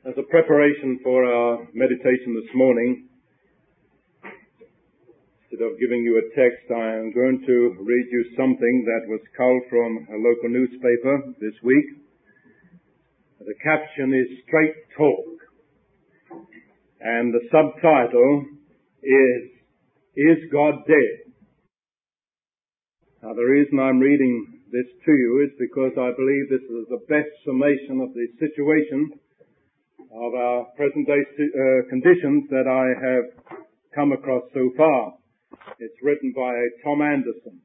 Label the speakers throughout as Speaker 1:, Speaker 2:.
Speaker 1: As a preparation for our meditation this morning, instead of giving you a text, I am going to read you something that was culled from a local newspaper this week. The caption is Straight Talk, and the subtitle is God Dead? Now, the reason I'm reading this to you is because I believe this is the best summation of the situation of our present-day conditions that I have come across so far. It's written by Tom Anderson.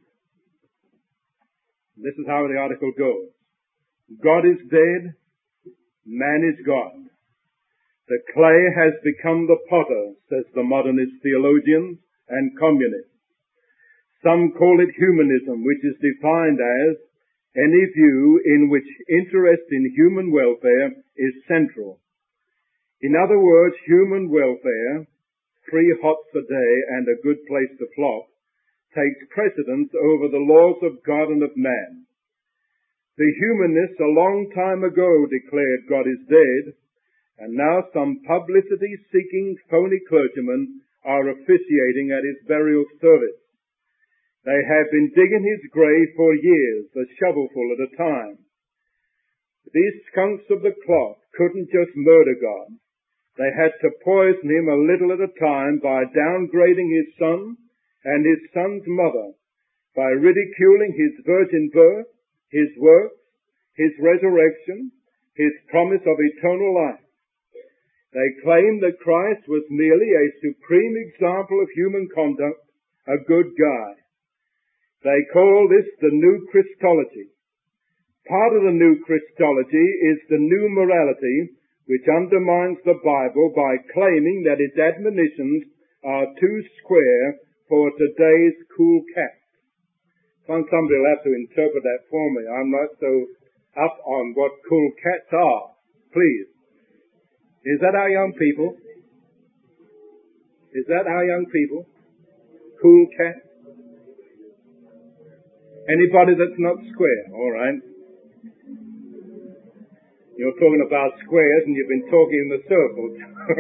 Speaker 1: This is how the article goes. God is dead, man is God. The clay has become the potter, says the modernist theologians and communists. Some call it humanism, which is defined as any view in which interest in human welfare is central. In other words, human welfare, 3 hots a day and a good place to flop, takes precedence over the laws of God and of man. The humanists a long time ago declared God is dead, and now some publicity-seeking phony clergymen are officiating at his burial service. They have been digging his grave for years, a shovelful at a time. These skunks of the cloth couldn't just murder God. They had to poison him a little at a time by downgrading his son and his son's mother, by ridiculing his virgin birth, his works, his resurrection, his promise of eternal life. They claimed that Christ was merely a supreme example of human conduct, a good guy. They call this the New Christology. Part of the New Christology is the new morality, which undermines the Bible by claiming that its admonitions are too square for today's cool cats. Somebody will have to interpret that for me. I'm not so up on what cool cats are. Please. Is that our young people? Is that our young people? Cool cats? Anybody that's not square, all right. You're talking about squares and you've been talking in the circles.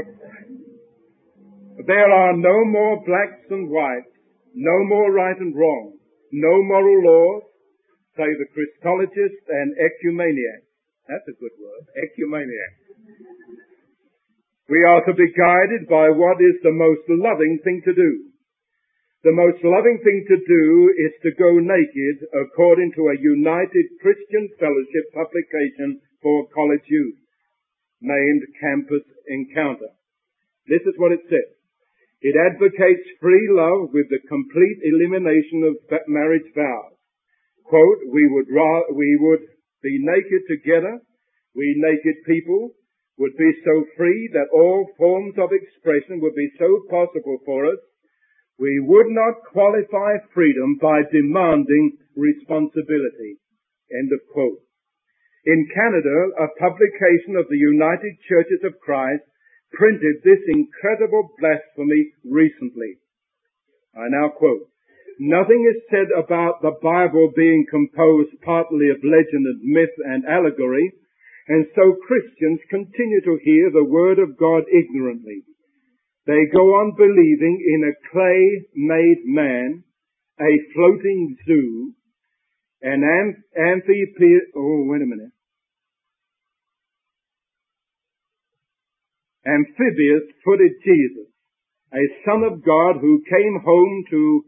Speaker 1: There are no more blacks and whites, no more right and wrong, no moral laws, say the Christologists and ecumeniacs. That's a good word, ecumeniacs. We are to be guided by what is the most loving thing to do. The most loving thing to do is to go naked according to a United Christian Fellowship publication for college youth, named Campus Encounter. This is what it says. It advocates free love with the complete elimination of marriage vows. Quote, we would be naked together. We naked people would be so free that all forms of expression would be so possible for us. We would not qualify freedom by demanding responsibility. End of quote. In Canada, a publication of the United Churches of Christ printed this incredible blasphemy recently. I now quote, nothing is said about the Bible being composed partly of legend and myth and allegory, and so Christians continue to hear the Word of God ignorantly. They go on believing in a clay-made man, a floating zoo, an amphibious-footed Jesus, a Son of God who came home to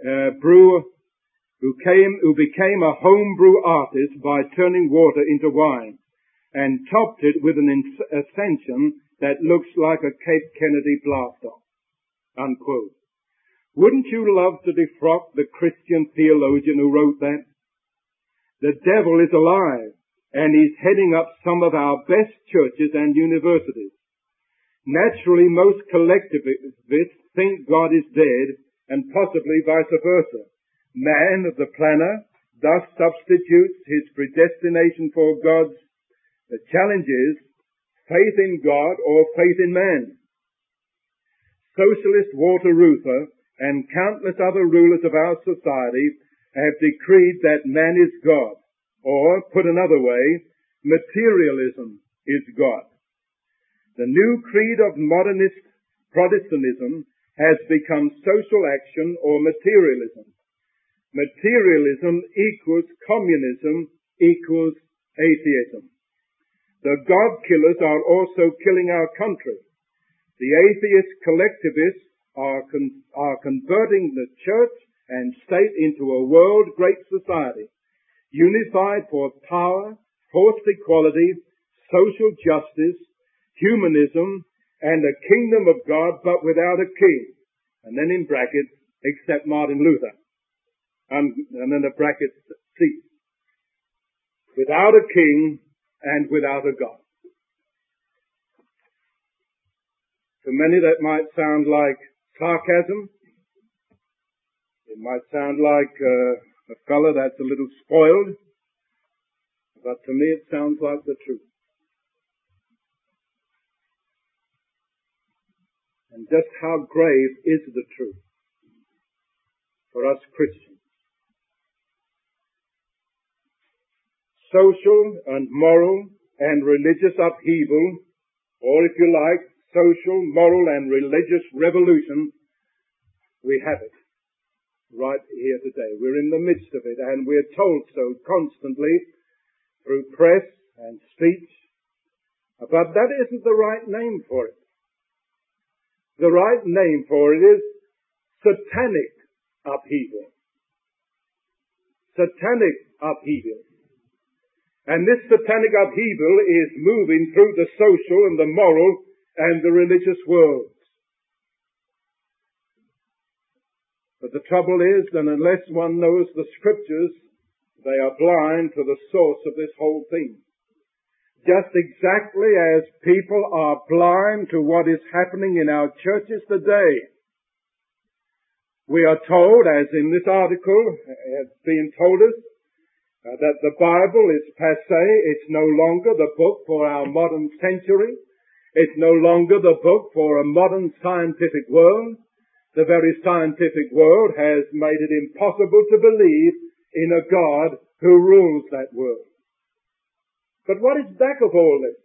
Speaker 1: who became a homebrew artist by turning water into wine, and topped it with an ascension that looks like a Cape Kennedy blast-off. Unquote. Wouldn't you love to defrock the Christian theologian who wrote that? The devil is alive, and he's heading up some of our best churches and universities. Naturally, most collectivists think God is dead, and possibly vice versa. Man, the planner, thus substitutes his predestination for God's. The challenge is faith in God or faith in man. Socialist Walter Reuther and countless other rulers of our society have decreed that man is God, or, put another way, materialism is God. The new creed of modernist Protestantism has become social action or materialism. Materialism equals communism equals atheism. The God killers are also killing our country. The atheist collectivists are converting the church and state into a world great society, unified for power, forced equality, social justice, humanism, and a kingdom of God, but without a king. And then in brackets, except Martin Luther. And then the brackets cease. Without a king and without a God. To many that might sound like sarcasm. It might sound like a fellow that's a little spoiled. But to me it sounds like the truth. And just how grave is the truth for us Christians. Social and moral and religious upheaval, or if you like, social, moral and religious revolution, we have it right here today. We're in the midst of it, and we're told so constantly through press and speech. But that isn't the right name for it. The right name for it is satanic upheaval. Satanic upheaval. And this satanic upheaval is moving through the social and the moral and the religious worlds. But the trouble is that unless one knows the scriptures, they are blind to the source of this whole thing. Just exactly as people are blind to what is happening in our churches today. We are told, as in this article has been told us, that the Bible is passé. It's no longer the book for our modern century. It's no longer the book for a modern scientific world. The very scientific world has made it impossible to believe in a God who rules that world. But what is back of all this?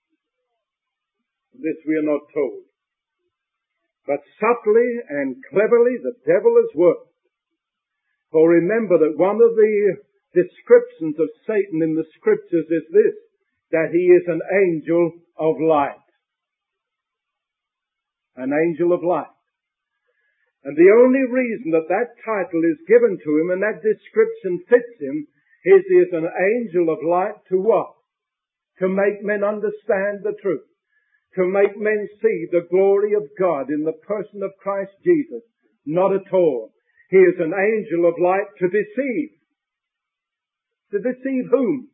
Speaker 1: This we are not told. But subtly and cleverly the devil has worked. For remember that one of the descriptions of Satan in the scriptures is this, that he is an angel of light. An angel of light. And the only reason that that title is given to him and that description fits him is he is an angel of light to what? To make men understand the truth. To make men see the glory of God in the person of Christ Jesus. Not at all. He is an angel of light to deceive. To deceive whom?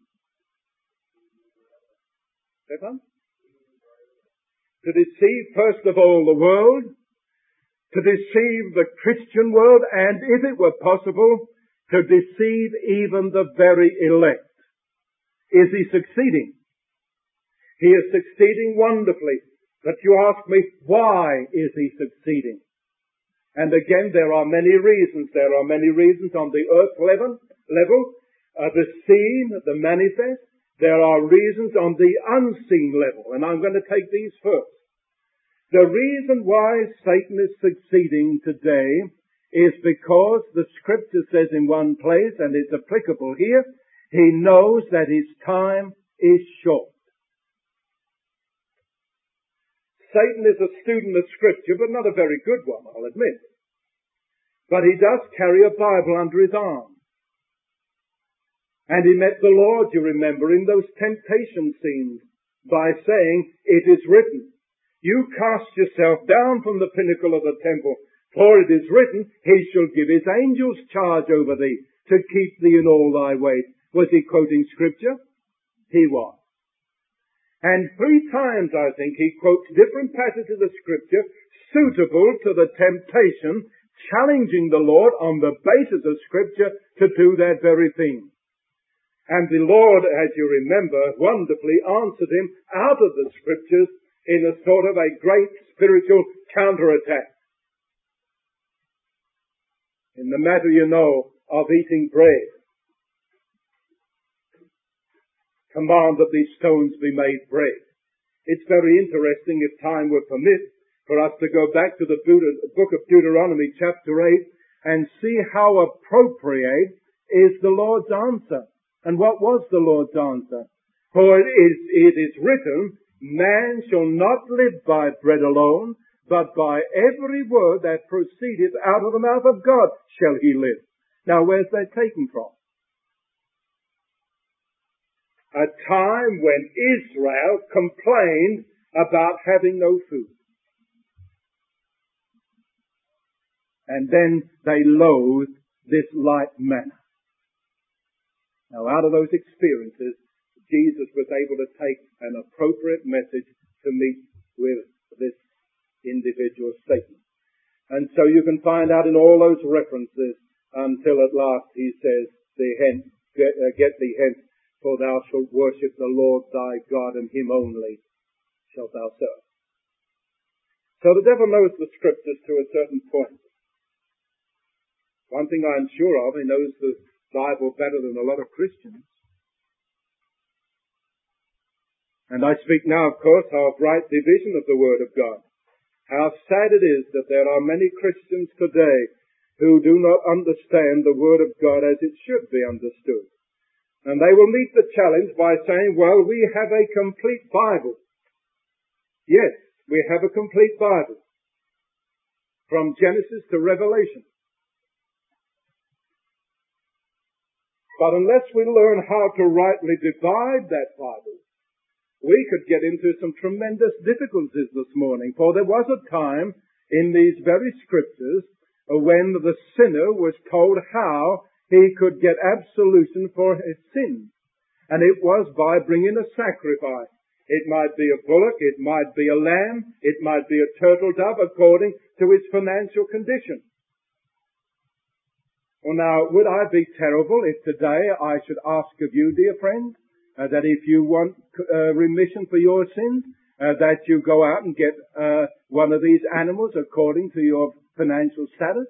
Speaker 1: Stefan? To deceive first of all the world. To deceive the Christian world. And if it were possible, to deceive even the very elect. Is he succeeding? He is succeeding wonderfully. But you ask me, why is he succeeding? And again, there are many reasons. There are many reasons on the earth level, the seen, the manifest. There are reasons on the unseen level. And I'm going to take these first. The reason why Satan is succeeding today is because the scripture says in one place, and it's applicable here, he knows that his time is short. Satan is a student of Scripture, but not a very good one, I'll admit. But he does carry a Bible under his arm. And he met the Lord, you remember, in those temptation scenes by saying, "It is written, you cast yourself down from the pinnacle of the temple, for it is written, he shall give his angels charge over thee, to keep thee in all thy ways." Was he quoting Scripture? He was. And 3 times, I think, he quotes different passages of Scripture suitable to the temptation, challenging the Lord on the basis of Scripture to do that very thing. And the Lord, as you remember, wonderfully answered him out of the Scriptures in a sort of a great spiritual counterattack. In the matter, you know, of eating bread. Command that these stones be made bread. It's very interesting, if time would permit, for us to go back to the book of Deuteronomy chapter 8 and see how appropriate is the Lord's answer. And what was the Lord's answer? For it is written, man shall not live by bread alone, but by every word that proceedeth out of the mouth of God shall he live. Now where's that taken from? A time when Israel complained about having no food. And then they loathed this light manna. Now out of those experiences, Jesus was able to take an appropriate message to meet with this individual statement. And so you can find out in all those references until at last he says, get thee hence, for thou shalt worship the Lord thy God, and him only shalt thou serve. So the devil knows the scriptures to a certain point. One thing I'm sure of, he knows the Bible better than a lot of Christians. And I speak now, of course, of right division of the Word of God. How sad it is that there are many Christians today who do not understand the Word of God as it should be understood. And they will meet the challenge by saying, well, we have a complete Bible. Yes, we have a complete Bible. From Genesis to Revelation. But unless we learn how to rightly divide that Bible, we could get into some tremendous difficulties this morning. For there was a time in these very scriptures when the sinner was told how he could get absolution for his sins. And it was by bringing a sacrifice. It might be a bullock, it might be a lamb, it might be a turtle dove according to his financial condition. Well now, would I be terrible if today I should ask of you, dear friend, that if you want remission for your sins, that you go out and get one of these animals according to your financial status?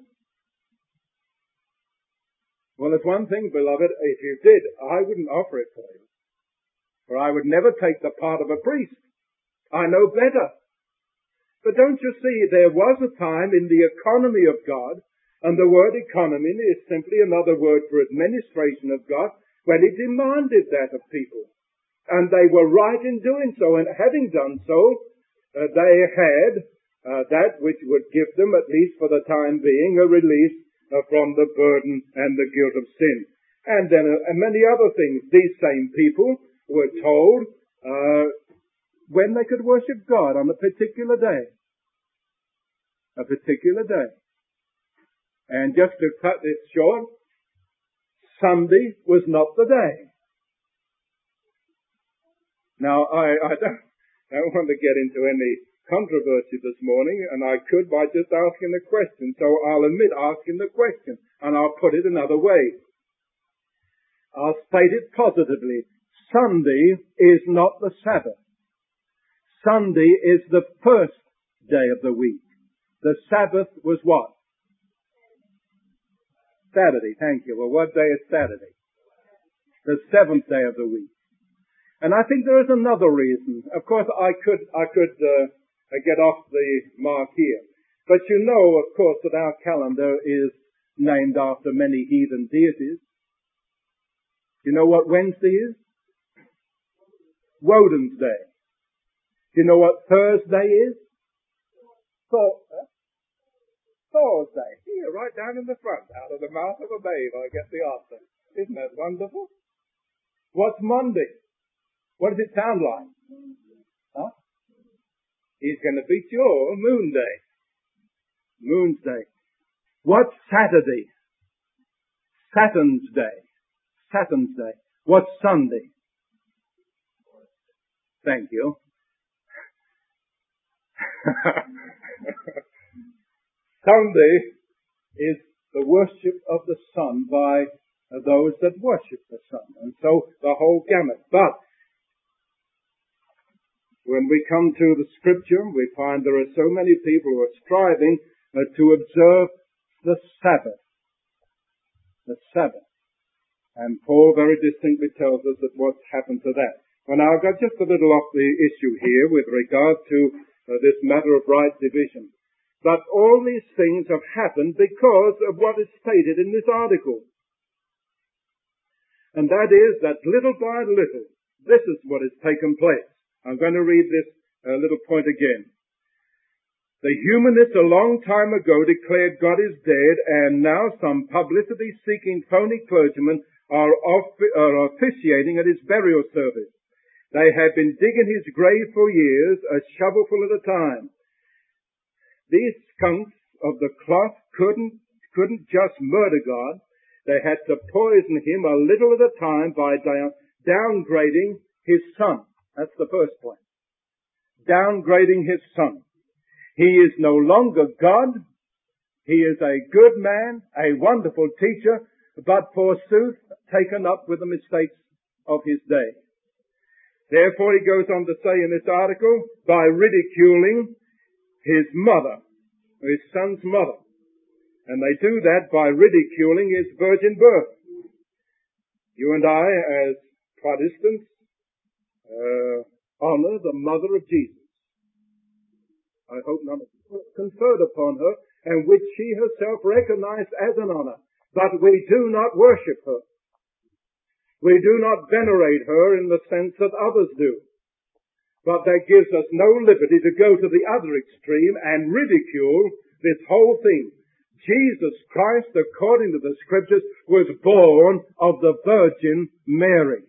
Speaker 1: Well, it's one thing, beloved, if you did, I wouldn't offer it for you. For I would never take the part of a priest. I know better. But don't you see, there was a time in the economy of God, and the word economy is simply another word for administration of God, when he demanded that of people. And they were right in doing so, and having done so, they had that which would give them, at least for the time being, a release from the burden and the guilt of sin. And then many other things. These same people were told when they could worship God on a particular day. A particular day. And just to cut this short, Sunday was not the day. Now, I don't want to get into any controversy this morning, and I could by just asking the question. So I'll admit asking the question, and I'll put it another way. I'll state it positively. Sunday is not the Sabbath. Sunday is the first day of the week. The Sabbath was what? Saturday, thank you. Well, what day is Saturday? The seventh day of the week. And I think there is another reason. Of course, I could get off the mark here. But you know, of course, that our calendar is named after many heathen deities. You know what Wednesday is? Woden's Day. Do you know what Thursday is? Thursday. Here, right down in the front, out of the mouth of a babe, I get the answer. Isn't that wonderful? What's Monday? What does it sound like? Huh? He's going to beat your Moon Day. Moon's Day. What's Saturday? Saturn's Day. Saturn's Day. What's Sunday? Thank you. Sunday is the worship of the sun by those that worship the sun. And so the whole gamut. But when we come to the scripture, we find there are so many people who are striving to observe the Sabbath. The Sabbath. And Paul very distinctly tells us that what's happened to that. Well, now I've got just a little off the issue here with regard to this matter of right division. But all these things have happened because of what is stated in this article. And that is that little by little, this is what has taken place. I'm going to read this little point again. The humanists a long time ago declared God is dead, and now some publicity-seeking phony clergymen are officiating at his burial service. They have been digging his grave for years, a shovelful at a time. These skunks of the cloth couldn't just murder God. They had to poison him a little at a time by downgrading his son. That's the first point. Downgrading his son. He is no longer God. He is a good man, a wonderful teacher, but forsooth taken up with the mistakes of his day. Therefore, he goes on to say in this article, by ridiculing his mother, his son's mother. And they do that by ridiculing his virgin birth. You and I, as Protestants, honor the mother of Jesus. I hope none of it conferred upon her, and which she herself recognized as an honor. But we do not worship her. We do not venerate her in the sense that others do. But that gives us no liberty to go to the other extreme and ridicule this whole thing. Jesus Christ, according to the Scriptures, was born of the Virgin Mary.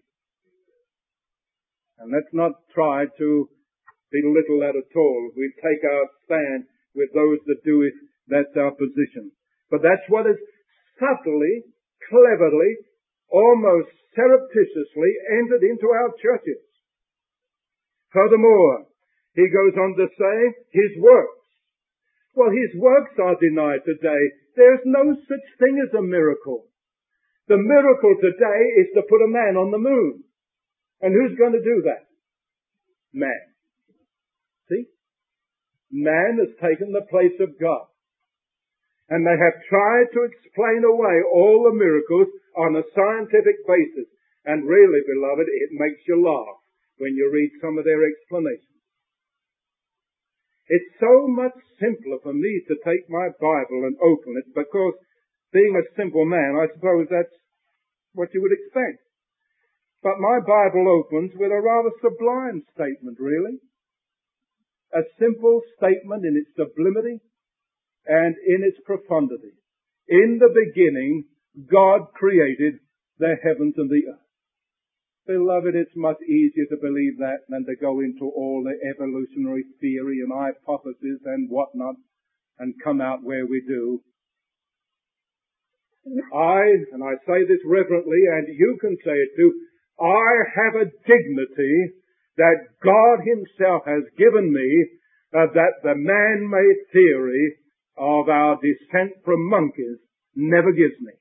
Speaker 1: And let's not try to belittle that at all. We take our stand with those that do it. That's our position. But that's what is subtly, cleverly, almost surreptitiously entered into our churches. Furthermore, he goes on to say, his works. Well, his works are denied today. There's no such thing as a miracle. The miracle today is to put a man on the moon. And who's going to do that? Man. See? Man has taken the place of God. And they have tried to explain away all the miracles on a scientific basis. And really, beloved, it makes you laugh when you read some of their explanations. It's so much simpler for me to take my Bible and open it because, being a simple man, I suppose that's what you would expect. But my Bible opens with a rather sublime statement, really. A simple statement in its sublimity and in its profundity. In the beginning, God created the heavens and the earth. Beloved, it's much easier to believe that than to go into all the evolutionary theory and hypothesis and whatnot and come out where we do. I say this reverently, and you can say it too, I have a dignity that God Himself has given me that the man-made theory of our descent from monkeys never gives me.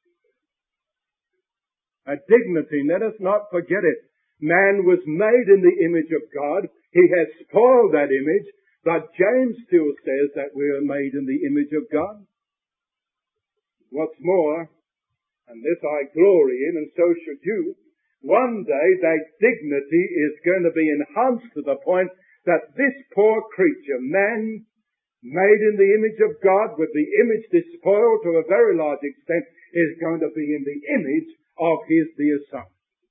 Speaker 1: A dignity, let us not forget it. Man was made in the image of God. He has spoiled that image, but James still says that we are made in the image of God. What's more, and this I glory in, and so should you, one day that dignity is going to be enhanced to the point that this poor creature, man, made in the image of God, with the image despoiled to a very large extent, is going to be in the image of His dear Son.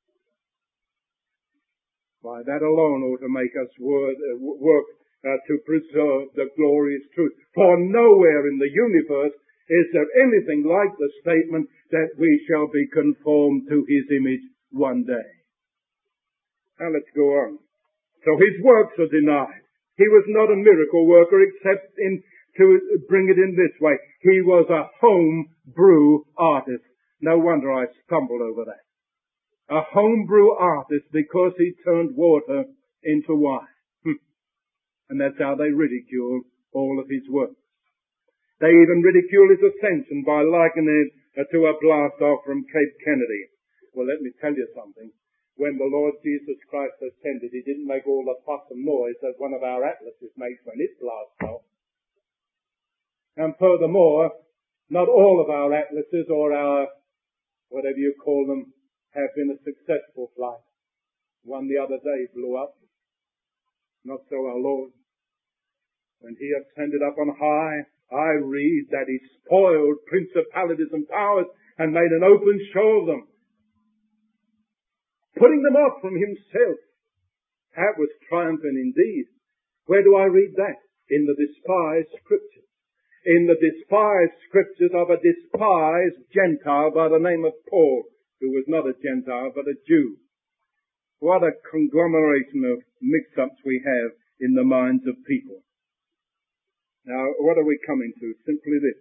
Speaker 1: Why, that alone ought to make us work to preserve the glorious truth. For nowhere in the universe is there anything like the statement that we shall be conformed to His image one day. Now let's go on. So His works are denied. He was not a miracle worker except to bring it in this way. He was a home brew artist. No wonder I stumbled over that. A homebrew artist because he turned water into wine. And that's how they ridicule all of his works. They even ridicule his ascension by likening it to a blast off from Cape Kennedy. Well, let me tell you something. When the Lord Jesus Christ ascended, He didn't make all the fuss and noise that one of our atlases makes when it blasts off. And furthermore, not all of our atlases or our whatever you call them, have been a successful flight. One the other day blew up. Not so our Lord. When he ascended up on high, I read that he spoiled principalities and powers and made an open show of them, putting them off from himself. That was triumphant indeed. Where do I read that? In the despised scriptures. In the despised scriptures of a despised Gentile by the name of Paul, who was not a Gentile but a Jew. What a conglomeration of mix-ups we have in the minds of people. Now, what are we coming to? Simply this.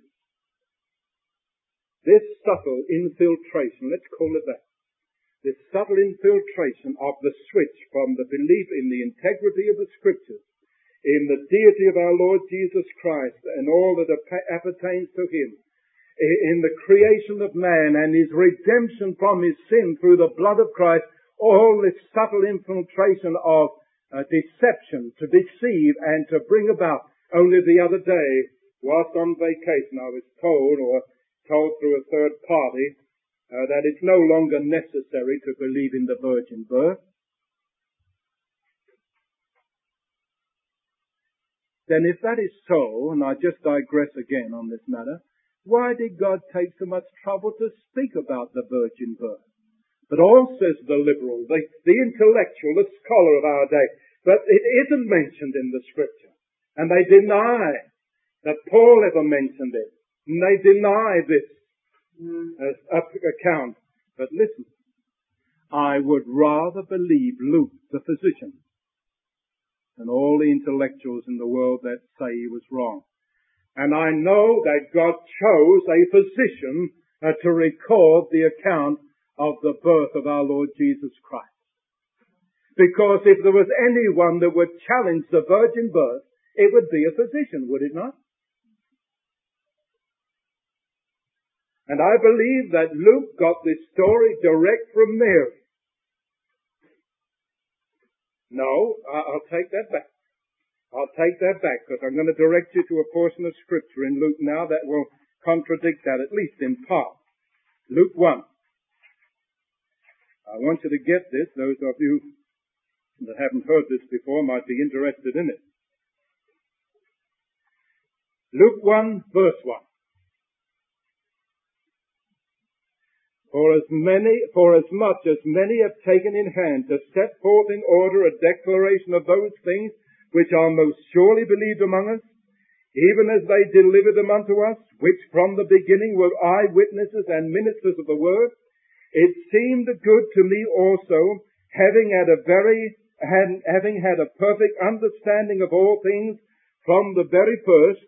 Speaker 1: This subtle infiltration, let's call it that. This subtle infiltration of the switch from the belief in the integrity of the Scriptures, in the deity of our Lord Jesus Christ and all that appertains to Him, in the creation of man and his redemption from his sin through the blood of Christ, all this subtle infiltration of deception to deceive and to bring about. Only the other day, whilst on vacation, I was told through a third party, that it's no longer necessary to believe in the virgin birth. Then if that is so, and I just digress again on this matter, why did God take so much trouble to speak about the virgin birth? But all, says the liberal, the intellectual, the scholar of our day, but it isn't mentioned in the Scripture. And they deny that Paul ever mentioned it. And they deny this account. But listen, I would rather believe Luke, the physician, than all the intellectuals in the world that say he was wrong. And I know that God chose a physician to record the account of the birth of our Lord Jesus Christ. Because if there was anyone that would challenge the virgin birth, it would be a physician, would it not? And I believe that Luke got this story direct from Mary. No, I'll take that back. I'll take that back, because I'm going to direct you to a portion of Scripture in Luke now that will contradict that, at least in part. Luke 1. I want you to get this. Those of you that haven't heard this before might be interested in it. Luke 1, verse 1. For as much as many have taken in hand to set forth in order a declaration of those things which are most surely believed among us, even as they delivered them unto us, which from the beginning were eyewitnesses and ministers of the word, it seemed good to me also, having had a perfect understanding of all things from the very first,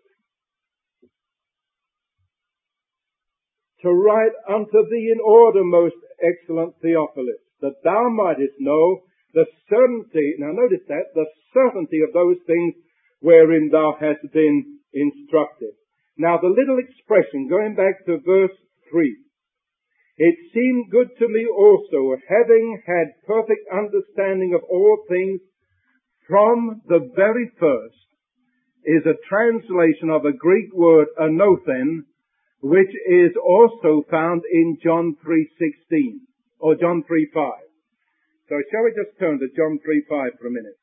Speaker 1: to write unto thee in order, most excellent Theophilus, that thou mightest know the certainty, now notice that, the certainty of those things wherein thou hast been instructed. Now the little expression, going back to verse 3, it seemed good to me also, having had perfect understanding of all things from the very first, is a translation of a Greek word, anothen, which is also found in John 3:16, or John 3:5. So shall we just turn to John 3:5 for a minute?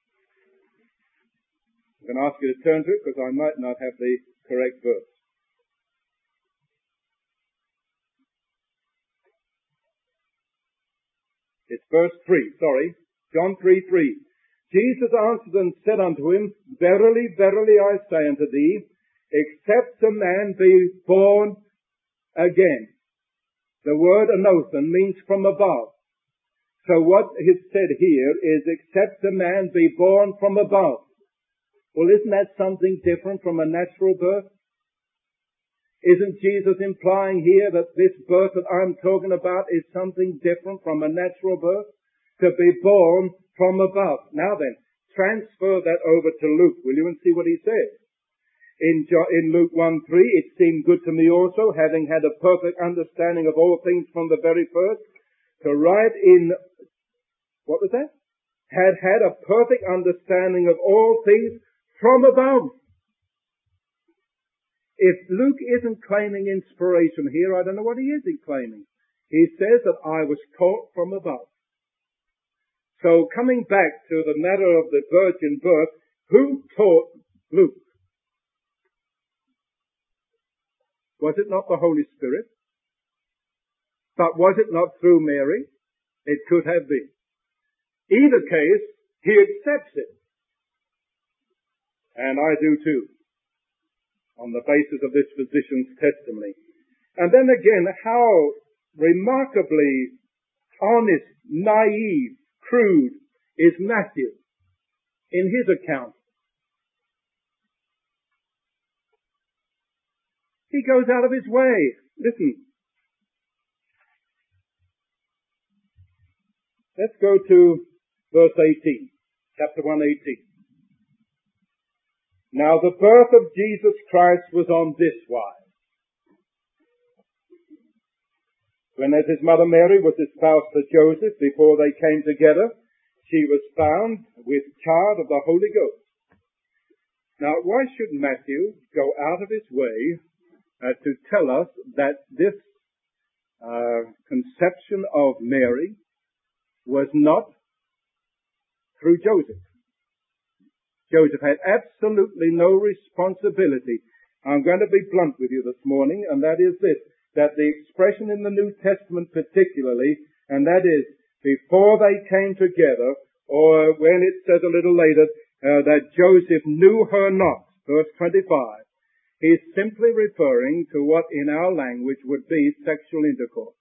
Speaker 1: I'm going to ask you to turn to it, because I might not have the correct verse. It's verse 3, John 3:3. Jesus answered and said unto him, Verily, verily, I say unto thee, except a man be born again. The word anothen means from above. So what is said here is, except a man be born from above. Well, isn't that something different from a natural birth? Isn't Jesus implying here that this birth that I'm talking about is something different from a natural birth? To be born from above. Now then, transfer that over to Luke, will you, and see what he says. In Luke 1:3, it seemed good to me also, having had a perfect understanding of all things from the very first, to write in, what was that? Had a perfect understanding of all things from above. If Luke isn't claiming inspiration here, I don't know what he is claiming. He says that I was taught from above. So coming back to the matter of the virgin birth, who taught Luke? Was it not the Holy Spirit? But was it not through Mary? It could have been. Either case, he accepts it. And I do too, on the basis of this physician's testimony. And then again, how remarkably honest, naive, crude is Matthew in his account. He goes out of his way. Listen. Let's go to verse 18, chapter 1:18. Now the birth of Jesus Christ was on this wise. When as his mother Mary was espoused to Joseph, before they came together, she was found with child of the Holy Ghost. Now why should Matthew go out of his way to tell us that this conception of Mary was not through Joseph? Joseph had absolutely no responsibility. I'm going to be blunt with you this morning, and that is this, that the expression in the New Testament particularly, and that is, before they came together, or when it says a little later, that Joseph knew her not, verse 25, he's simply referring to what in our language would be sexual intercourse.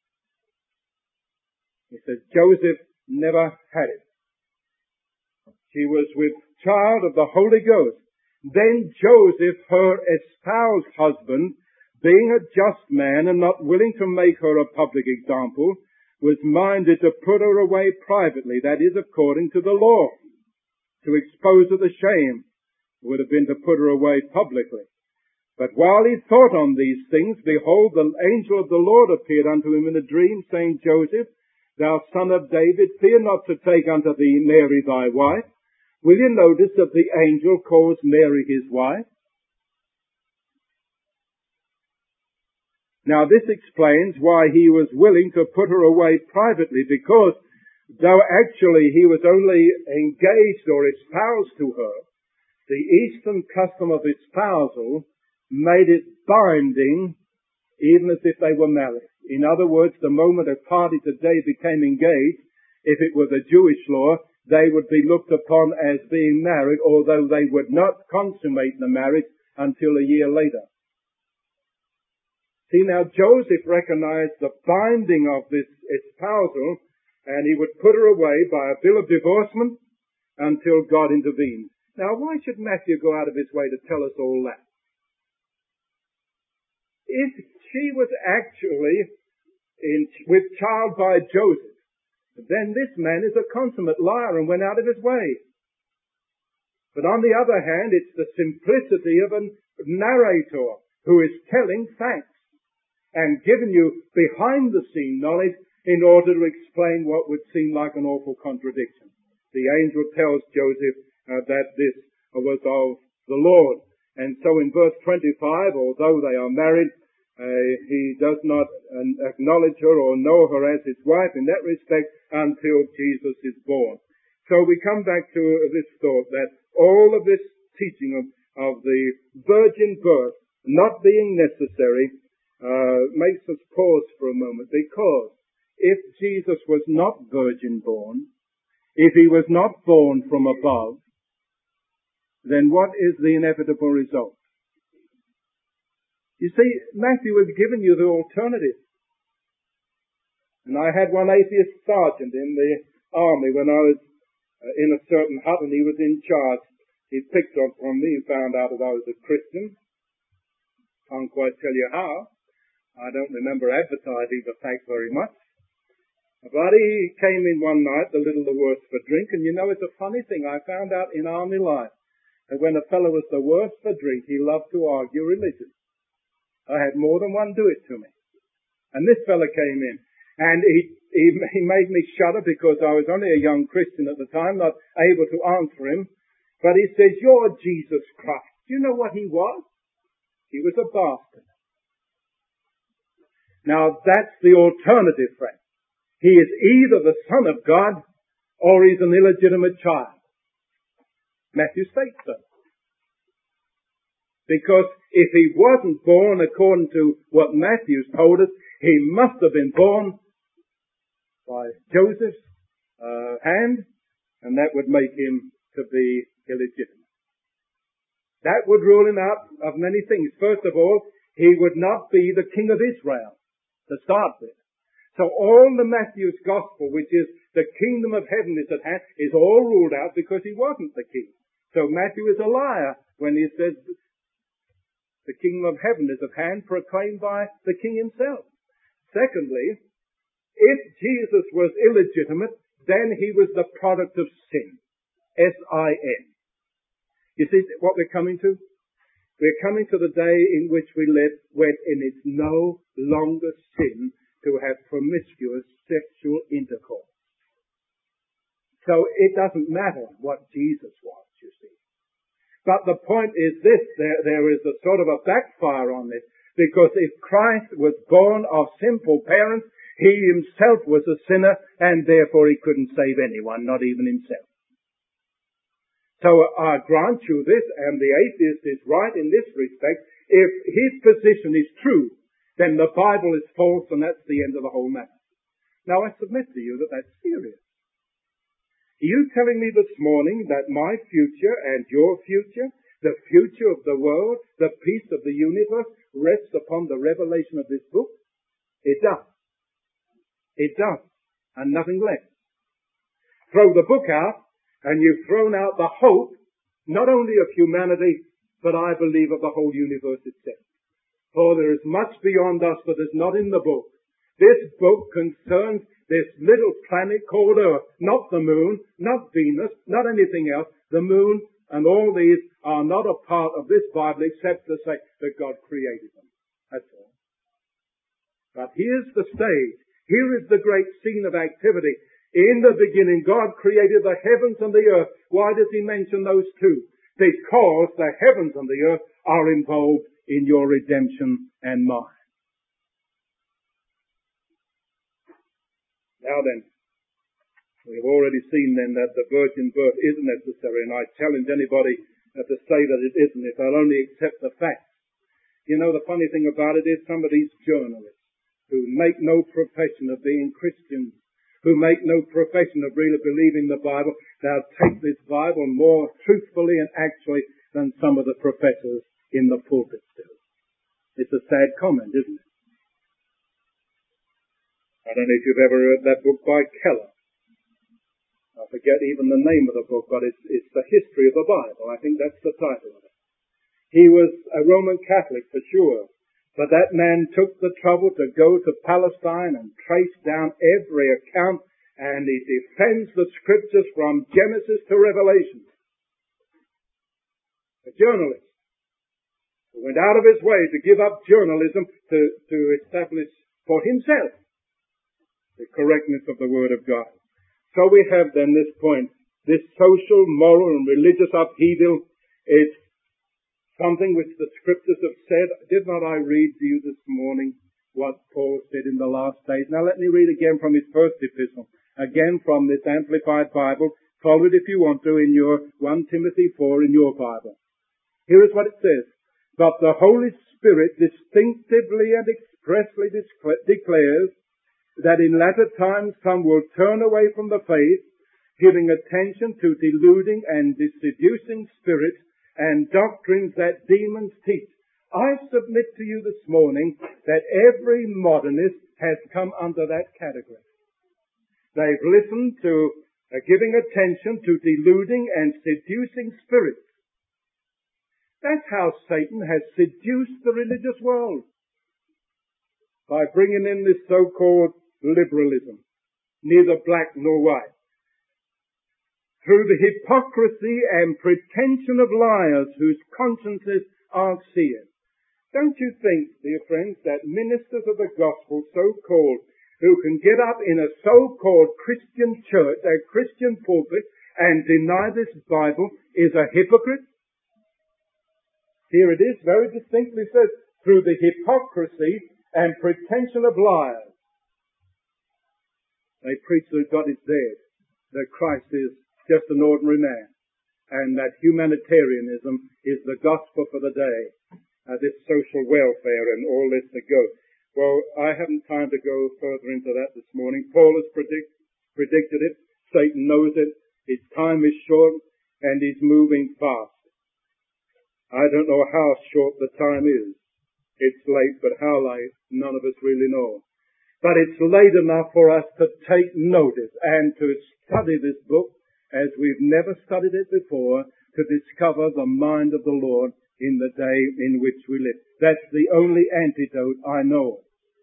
Speaker 1: He says Joseph never had it. She was with child of the Holy Ghost. Then Joseph, her espoused husband, being a just man and not willing to make her a public example, was minded to put her away privately, that is, according to the law. To expose her to shame would have been to put her away publicly. But while he thought on these things, behold, the angel of the Lord appeared unto him in a dream, saying, Joseph, thou son of David, fear not to take unto thee Mary thy wife. Will you notice that the angel calls Mary his wife? Now this explains why he was willing to put her away privately, because though actually he was only engaged or espoused to her, the Eastern custom of espousal made it binding even as if they were married. In other words, the moment a party today became engaged, if it were the Jewish law, they would be looked upon as being married, although they would not consummate the marriage until a year later. See, now Joseph recognized the binding of this espousal, and he would put her away by a bill of divorcement until God intervened. Now, why should Matthew go out of his way to tell us all that? If she was actually with child by Joseph, then this man is a consummate liar and went out of his way. But on the other hand, it's the simplicity of a narrator who is telling facts and giving you behind the scene knowledge in order to explain what would seem like an awful contradiction. The angel tells Joseph that this was of the Lord. And so in verse 25, although they are married, he does not acknowledge her or know her as his wife in that respect until Jesus is born. So we come back to this thought that all of this teaching of the virgin birth not being necessary makes us pause for a moment, because if Jesus was not virgin born, if he was not born from above, then what is the inevitable result? You see, Matthew has given you the alternative. And I had one atheist sergeant in the army when I was in a certain hut and he was in charge. He picked up on me and found out that I was a Christian. Can't quite tell you how. I don't remember advertising the fact very much. But he came in one night, a little the worse for drink, and you know, it's a funny thing. I found out in army life that when a fellow was the worst for drink, he loved to argue religion. I had more than one do it to me. And this fellow came in, and he made me shudder because I was only a young Christian at the time, not able to answer him. But he says, "You're Jesus Christ." Do you know what he was? He was a bastard. Now that's the alternative, friend. He is either the Son of God or he's an illegitimate child. Matthew states so. Because if he wasn't born according to what Matthew's told us, he must have been born by Joseph's hand, and that would make him to be illegitimate. That would rule him out of many things. First of all, he would not be the king of Israel to start with. So all the Matthew's gospel, which is the kingdom of heaven is at hand, is all ruled out because he wasn't the king. So Matthew is a liar when he says the kingdom of heaven is at hand, proclaimed by the king himself. Secondly, if Jesus was illegitimate, then he was the product of sin. S-I-N. You see what we're coming to? We're coming to the day in which we live when it's no longer sin to have promiscuous sexual intercourse. So it doesn't matter what Jesus was, you see. But the point is this, there is a sort of a backfire on this, because if Christ was born of sinful parents, he himself was a sinner, and therefore he couldn't save anyone, not even himself. So I grant you this, and the atheist is right in this respect. If his position is true, then the Bible is false, and that's the end of the whole matter. Now I submit to you that that's serious. Are you telling me this morning that my future and your future, the future of the world, the peace of the universe, rests upon the revelation of this book? It does. It does. And nothing less. Throw the book out, and you've thrown out the hope, not only of humanity, but I believe of the whole universe itself. For there is much beyond us that is not in the book. This book concerns this little planet called Earth, not the moon, not Venus, not anything else. The moon and all these are not a part of this Bible except to say that God created them. That's all. But here's the stage. Here is the great scene of activity. In the beginning, God created the heavens and the earth. Why does he mention those two? Because the heavens and the earth are involved in your redemption and mine. Now then, we've already seen then that the virgin birth is necessary, and I challenge anybody to say that it isn't, if they'll only accept the facts. You know, the funny thing about it is some of these journalists who make no profession of being Christians, who make no profession of really believing the Bible, they'll take this Bible more truthfully and actually than some of the professors in the pulpits do. It's a sad comment, isn't it? I don't know if you've ever read that book by Keller. I forget even the name of the book, but it's the history of the Bible. I think that's the title of it. He was a Roman Catholic for sure, but that man took the trouble to go to Palestine and trace down every account, and he defends the scriptures from Genesis to Revelation. A journalist who went out of his way to give up journalism to establish for himself the correctness of the Word of God. So we have then this point, this social, moral, and religious upheaval is something which the scriptures have said. Did not I read to you this morning what Paul said in the last days? Now let me read again from his first epistle. Again from this Amplified Bible. Follow it if you want to in your 1 Timothy 4 in your Bible. Here is what it says. But the Holy Spirit distinctively and expressly declares that in latter times some will turn away from the faith, giving attention to deluding and seducing spirits and doctrines that demons teach. I submit to you this morning that every modernist has come under that category. They've listened to giving attention to deluding and seducing spirits. That's how Satan has seduced the religious world, by bringing in this so-called liberalism, neither black nor white. Through the hypocrisy and pretension of liars whose consciences aren't seared. Don't you think, dear friends, that ministers of the gospel, so-called, who can get up in a so-called Christian church, a Christian pulpit, and deny this Bible, is a hypocrite? Here it is, very distinctly says, through the hypocrisy and pretension of liars. They preach that God is dead. that Christ is just an ordinary man, and that humanitarianism is the gospel for the day, this social welfare and all this to go. Well, I haven't time to go further into that this morning. Paul has predicted it. Satan knows it. His time is short, and he's moving fast. I don't know how short the time is. It's late, but how late, none of us really know. But it's late enough for us to take notice and to study this book as we've never studied it before, to discover the mind of the Lord in the day in which we live. That's the only antidote I know.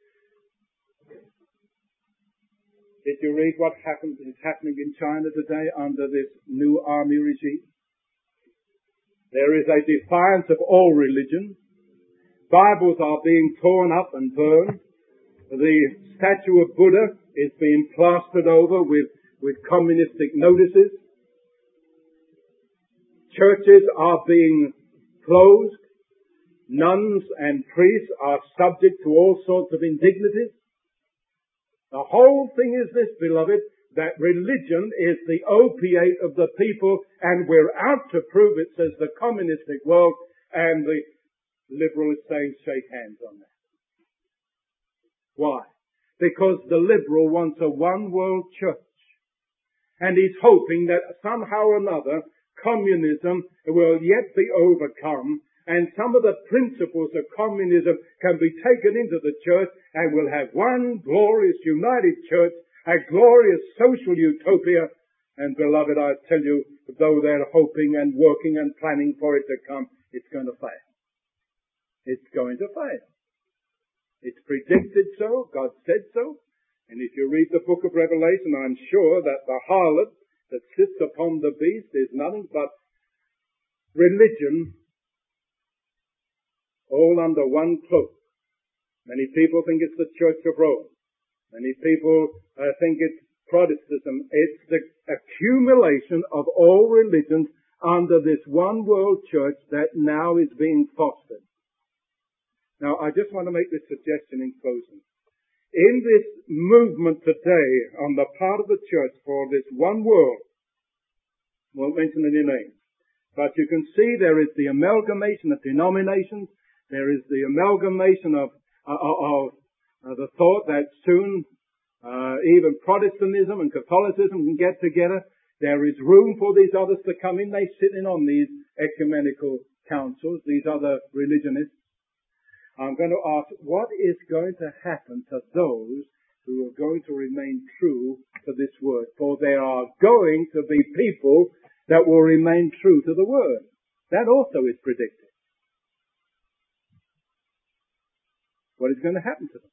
Speaker 1: Did you read what is happening in China today under this new army regime? There is a defiance of all religions. Bibles are being torn up and burned. The statue of Buddha is being plastered over with communistic notices. Churches are being closed. Nuns and priests are subject to all sorts of indignities. The whole thing is this, beloved, that religion is the opiate of the people, and we're out to prove it, says the communistic world, and the liberal is saying shake hands on that. Why? Because the liberal wants a one-world church. And he's hoping that somehow or another communism will yet be overcome, and some of the principles of communism can be taken into the church, and we'll have one glorious united church, a glorious social utopia. And beloved, I tell you, though they're hoping and working and planning for it to come, it's going to fail. It's going to fail. It's predicted so. God said so. And if you read the book of Revelation, I'm sure that the harlot that sits upon the beast is nothing but religion all under one cloak. Many people think it's the Church of Rome. Many people think it's Protestantism. It's the accumulation of all religions under this one world church that now is being fostered. Now, I just want to make this suggestion in closing. In this movement today on the part of the church for this one world, won't mention any names, but you can see there is the amalgamation of denominations. There is the amalgamation of the thought that soon even Protestantism and Catholicism can get together. There is room for these others to come in. They sit in on these ecumenical councils, these other religionists. I'm going to ask, what is going to happen to those who are going to remain true to this word? For there are going to be people that will remain true to the word. That also is predicted. What is going to happen to them?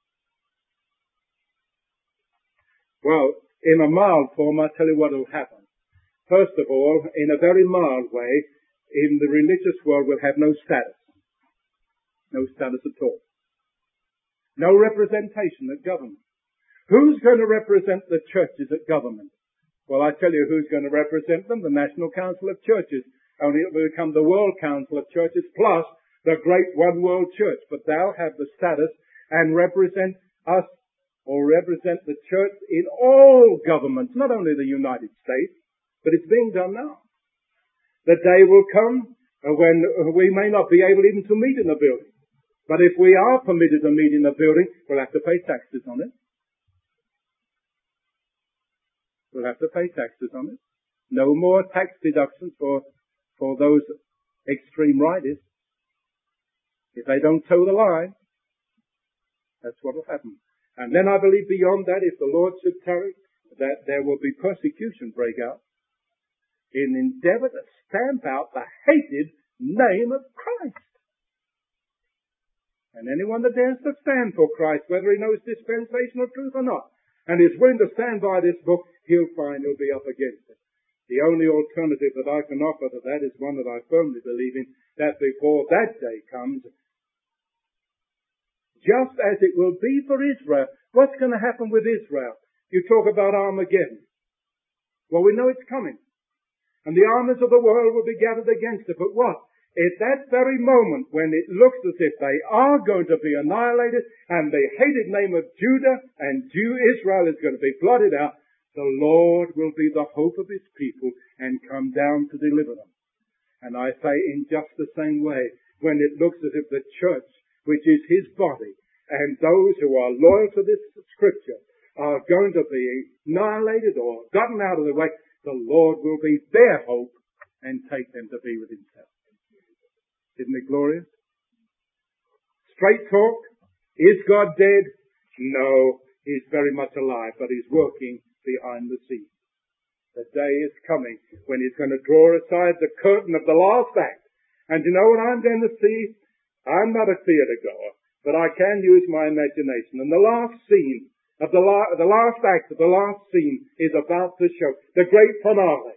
Speaker 1: Well, in a mild form, I'll tell you what will happen. First of all, in a very mild way, in the religious world will have no status. No status at all. No representation at government. Who's going to represent the churches at government? Well, I tell you who's going to represent them, the National Council of Churches. Only it will become the World Council of Churches plus the great one world church. But they'll have the status and represent us or represent the church in all governments, not only the United States, but it's being done now. The day will come when we may not be able even to meet in a building. But if we are permitted to meet in a building, we'll have to pay taxes on it. We'll have to pay taxes on it. No more tax deductions for those extreme rightists. If they don't toe the line, that's what will happen. And then I believe beyond that, if the Lord should tarry, that there will be persecution break out in endeavor to stamp out the hated name of Christ. And anyone that dares to stand for Christ, whether he knows dispensational truth or not, and is willing to stand by this book, he'll find he'll be up against it. The only alternative that I can offer to that is one that I firmly believe in, that before that day comes, just as it will be for Israel. What's going to happen with Israel? You talk about Armageddon. Well, we know it's coming. And the armies of the world will be gathered against it. But what? At that very moment when it looks as if they are going to be annihilated and the hated name of Judah and Israel is going to be blotted out, The Lord will be the hope of His people and come down to deliver them. And I say in just the same way, when it looks as if the church, which is His body, and those who are loyal to this Scripture are going to be annihilated or gotten out of the way, the Lord will be their hope and take them to be with Himself. Isn't it glorious? Straight talk. Is God dead? No, He's very much alive, but He's working behind the scenes. The day is coming when He's going to draw aside the curtain of the last act. And you know what I'm going to see? I'm not a theatre goer, but I can use my imagination. And the last scene of the last act of the last scene is about to show the great finale.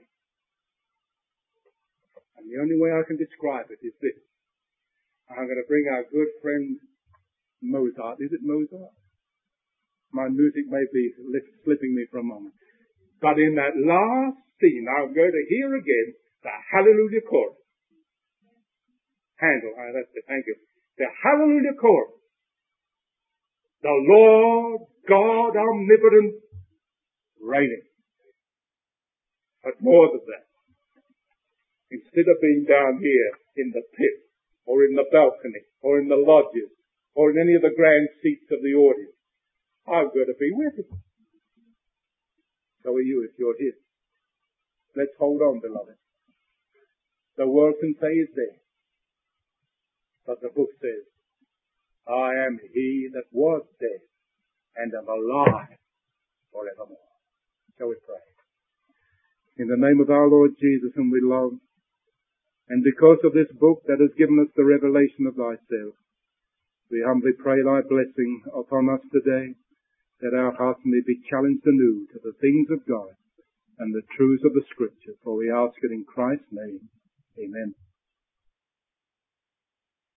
Speaker 1: And the only way I can describe it is this. I'm going to bring our good friend Mozart. Is it Mozart? My music may be slipping me for a moment. But in that last scene, I'm going to hear again the Hallelujah Chorus. Handel, that's it, thank you. The Hallelujah Chorus. The Lord God omnipotent reigning. But more than that, instead of being down here in the pit, or in the balcony, or in the lodges, or in any of the grand seats of the audience, I'm going to be with Him. So are you if you're here. Let's hold on, beloved. The world can say He's there. But the book says, I am He that was dead and am alive forevermore. Shall we pray? In the name of our Lord Jesus, whom we love, and because of this book that has given us the revelation of Thyself, we humbly pray Thy blessing upon us today, that our hearts may be challenged anew to the things of God and the truths of the Scripture. For we ask it in Christ's name. Amen.